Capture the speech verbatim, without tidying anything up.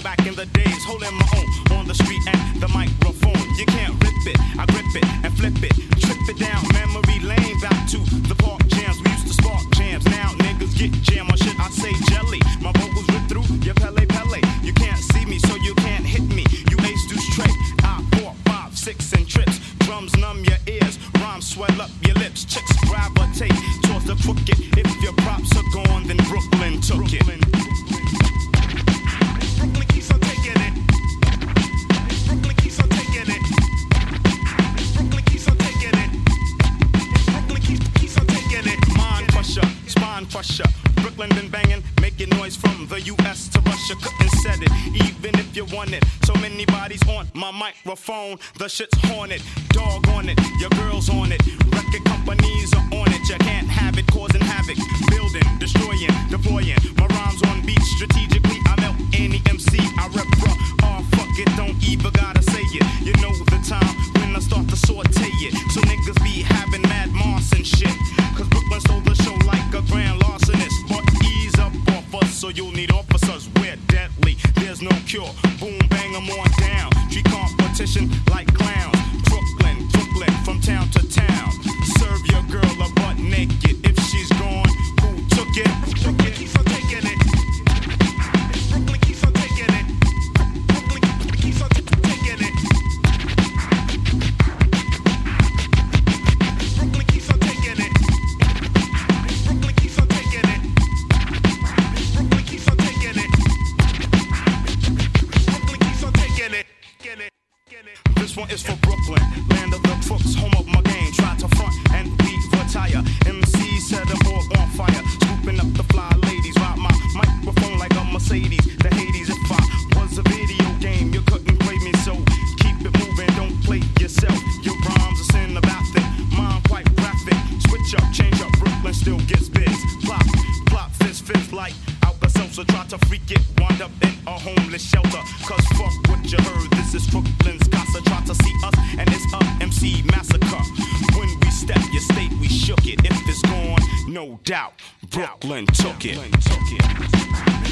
like back in the days, holding my own on the street and the microphone. You can't rip it, I grip it and flip it, trip it down memory lane, back to the park jams. We used to spark jams. Now niggas get jam on shit. I say jelly. My vocals rip through your Pele Pele. You can't see me, so you can't hit me. You ace deuce tray. I four, five, six and trips. Drums numb your ears, rhymes swell up your lips. Chicks gravitate towards the crooked. If your props are gone, then Brooklyn took it. Brooklyn keeps on taking it. Brooklyn keeps on taking it. Brooklyn keeps on taking it. Brooklyn keeps, keeps on taking it. Mind crusher, spine crusher. Brooklyn been banging, making noise from the U S to Russia. Couldn't set it, even if you want it. So many bodies on my microphone. The shit's haunted, dog on it. Your girl's on it. Record companies are on it. You can't have it, causing havoc. Building, destroying, deploying. My rhymes on beat strategically. I melt any M C. I rep bruh. Oh, fuck it, don't even gotta say it. You know the time when I start to saute it. So niggas be having mad moss and shit. Cause Brooklyn stole the show like a grand larcenist. But ease up off us, so you'll need officers. We're deadly, there's no cure. Boom, bang 'em on down. Treat competition like clowns. Brooklyn, Brooklyn, from town to town. Serve your girl a butt naked. If she's gone, who took it? Brooklyn keeps on taking it. Brooklyn keeps on taking it. Brooklyn keeps on taking it. Brooklyn keeps on taking it. Brooklyn keeps on taking it. Brooklyn keeps on taking it. Brooklyn keeps on taking it. Get it. This one is for Brooklyn, land of the crooks, home of my game. Try to front and we retire. M C set them all on fire, scooping up the fly ladies. Ride my microphone like a Mercedes. The Hades, if I was a video game, you couldn't play me. So keep it moving, don't play yourself. Your rhymes are cinematic, mine quite graphic. Switch up, change up, Brooklyn still gets biz. Plop, plop, fizz, fizz like Alka-Seltzer. Try to freak it, wind up in a homeless shelter. Cause fuck what you heard, this is Brooklyn's casa. Try to see us and it's a M C massacre. When we step your state, we shook it. If it's gone, no doubt, Brooklyn took it.